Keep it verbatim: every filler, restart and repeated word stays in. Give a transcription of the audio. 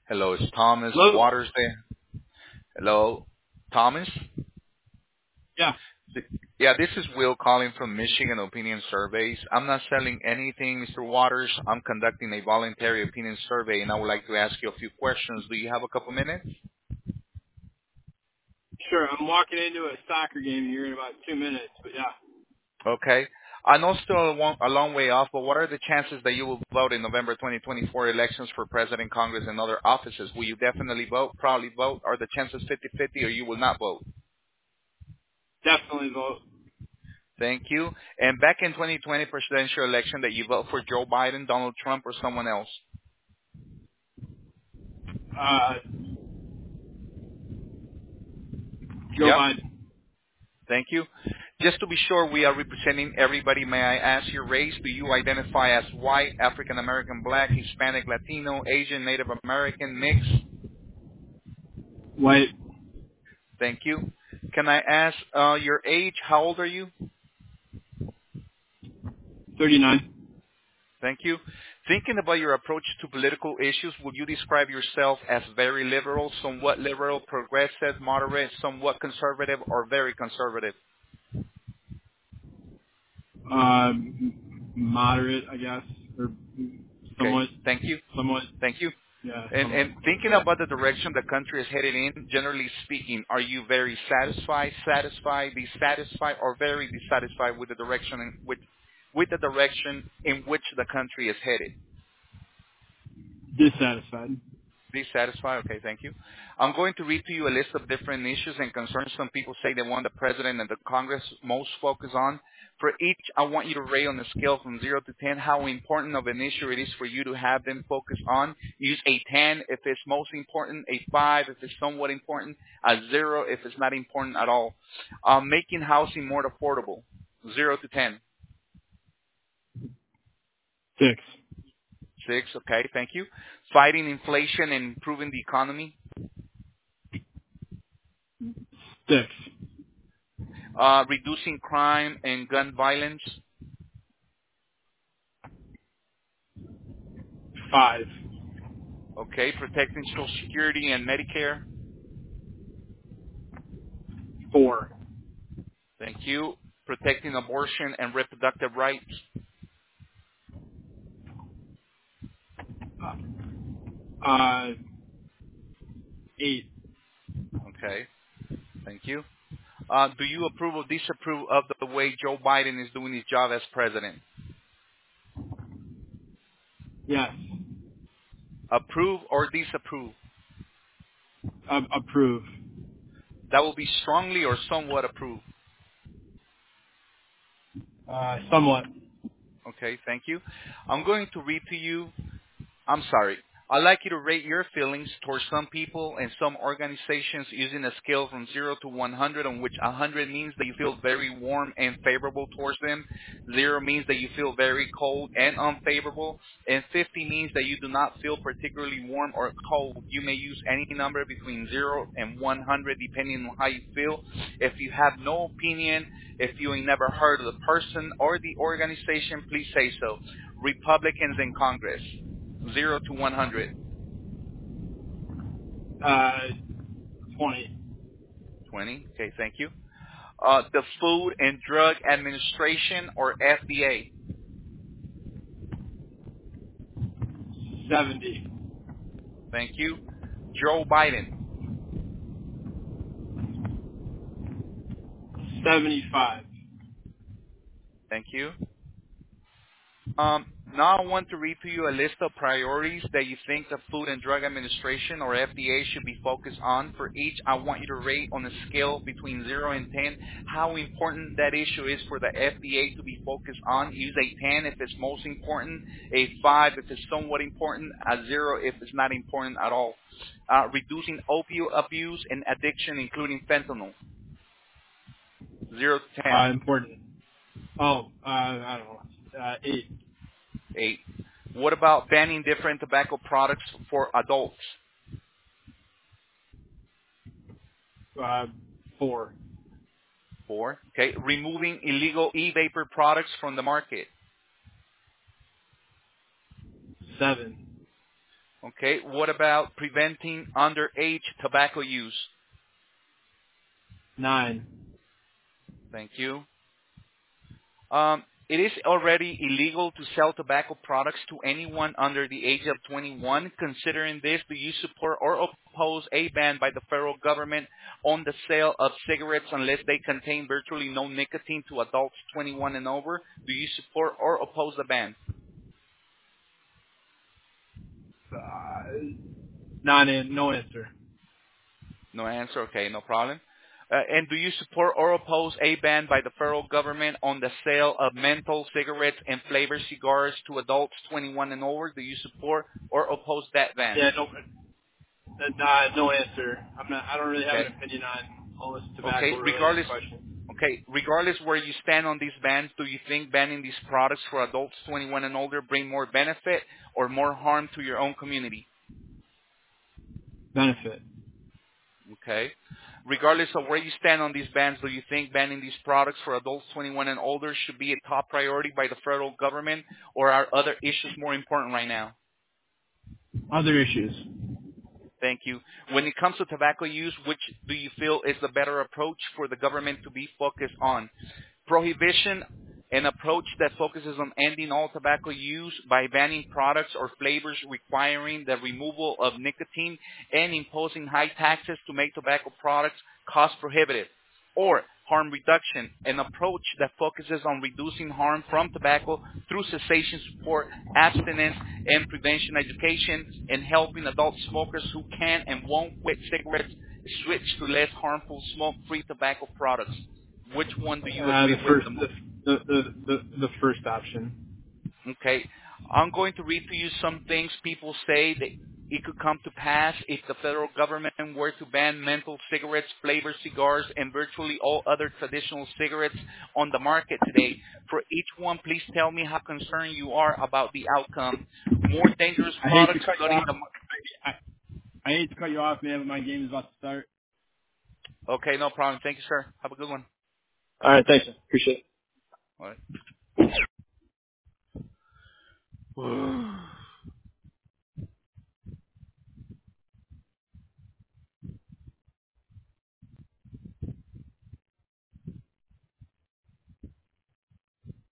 Hello, is Thomas Hello? Waters there? Hello, Thomas? Yeah, Th- Yeah, this is Will calling from Michigan Opinion Surveys. I'm not selling anything, Mister Waters. I'm conducting a voluntary opinion survey, and I would like to ask you a few questions. Do you have a couple minutes? sure. I'm walking into a soccer game here in about two minutes, but yeah, Okay. I know still a long, a long way off, but what are the chances that you will vote in November twenty twenty-four elections for President, Congress, and other offices? Will you definitely vote, probably vote? Are the chances fifty-fifty, or you will not vote? definitely vote. Thank you. And back in twenty twenty presidential election, that you vote for Joe Biden, Donald Trump, or someone else? Uh, Joe Yep. Biden, Thank you. Just to be sure we are representing everybody, may I ask your race? Do you identify as white, African American, black, Hispanic, Latino, Asian, Native American, mixed? white, Thank you. Can I ask uh, your age? How old are you? thirty-nine. Thank you. Thinking about your approach to political issues, would you describe yourself as very liberal, somewhat liberal, progressive, moderate, somewhat conservative, or very conservative? Um, moderate, I guess, or Okay. somewhat, Thank you. somewhat, Thank you. yeah, And, somewhat. and thinking about the direction the country is headed in, generally speaking, are you very satisfied, satisfied, dissatisfied, or very dissatisfied with the direction in, with, with the direction in which the country is headed? Dissatisfied. Dissatisfied? Okay, thank you. I'm going to read to you a list of different issues and concerns some people say they want the president and the Congress most focus on. For each, I want you to rate on a scale from zero to ten how important of an issue it is for you to have them focus on. Use a ten if it's most important, a five if it's somewhat important, a zero if it's not important at all. Um, making housing more affordable, zero to ten. Six. Six, okay, thank you. Fighting inflation and improving the economy. Six. Uh, reducing crime and gun violence. Five. Okay, protecting Social Security and Medicare. Four. Thank you. Protecting abortion and reproductive rights. Uh, eight. Okay, thank you. Uh, do you approve or disapprove of the way Joe Biden is doing his job as president? Yes. Approve or disapprove? Uh, approve. That will be strongly or somewhat approve. Uh, somewhat. Okay, thank you. I'm going to read to you I'm sorry. I'd like you to rate your feelings towards some people and some organizations using a scale from zero to one hundred, on which one hundred means that you feel very warm and favorable towards them, zero means that you feel very cold and unfavorable, and fifty means that you do not feel particularly warm or cold. You may use any number between zero and one hundred depending on how you feel. If you have no opinion, if you ain't never heard of the person or the organization, please say so. Republicans in Congress. Zero to one hundred. Uh, twenty. twenty. Okay, thank you. Uh, the Food and Drug Administration, or F D A. Seventy. Thank you. Joe Biden. Seventy-five. Thank you. Um, now I want to read to you a list of priorities that you think the Food and Drug Administration, or F D A, should be focused on. For each, I want you to rate on a scale between zero and ten how important that issue is for the F D A to be focused on. Use a ten if it's most important, a five if it's somewhat important, a zero if it's not important at all. Uh, reducing opioid abuse and addiction, including fentanyl, zero to ten. Uh, important. Oh, uh, I don't know. Uh, eight. Eight. What about banning different tobacco products for adults? Uh, four. Four. Okay. Removing illegal e-vapor products from the market. Seven. Okay. What about preventing underage tobacco use? Nine. Thank you. Um, it is already illegal to sell tobacco products to anyone under the age of twenty-one. Considering this, do you support or oppose a ban by the federal government on the sale of cigarettes unless they contain virtually no nicotine to adults twenty-one and over? Do you support or oppose the ban? Uh, non. An- no answer. No answer. Okay, no problem. Uh, and do you support or oppose a ban by the federal government on the sale of menthol cigarettes and flavored cigars to adults twenty-one and over? Do you support or oppose that ban? Yeah. No. Uh, nah, no answer. I'm not. I don't really have Okay. an opinion on all this Okay. tobacco-related Regardless. questions. Okay. Regardless where you stand on these bans, do you think banning these products for adults twenty-one and older bring more benefit or more harm to your own community? Benefit. Okay. Regardless of where you stand on these bans, do you think banning these products for adults twenty-one and older should be a top priority by the federal government, or are other issues more important right now? Other issues. Thank you. When it comes to tobacco use, which do you feel is the better approach for the government to be focused on? Prohibition, an approach that focuses on ending all tobacco use by banning products or flavors requiring the removal of nicotine and imposing high taxes to make tobacco products cost prohibitive. Or harm reduction, an approach that focuses on reducing harm from tobacco through cessation support, abstinence, and prevention education, and helping adult smokers who can and won't quit cigarettes switch to less harmful smoke-free tobacco products. Which one do you Uh, the agree with first. the The, most? the the the the first option. Okay. I'm going to read to you some things people say that it could come to pass if the federal government were to ban menthol cigarettes, flavored cigars, and virtually all other traditional cigarettes on the market today. For each one, please tell me how concerned you are about the outcome. More dangerous I hate to products cut you flooding off. the... I, I, I hate to cut you off, man, but my game is about to start. Okay, no problem. Thank you, sir. Have a good one. All right. Thanks. Appreciate it. All right.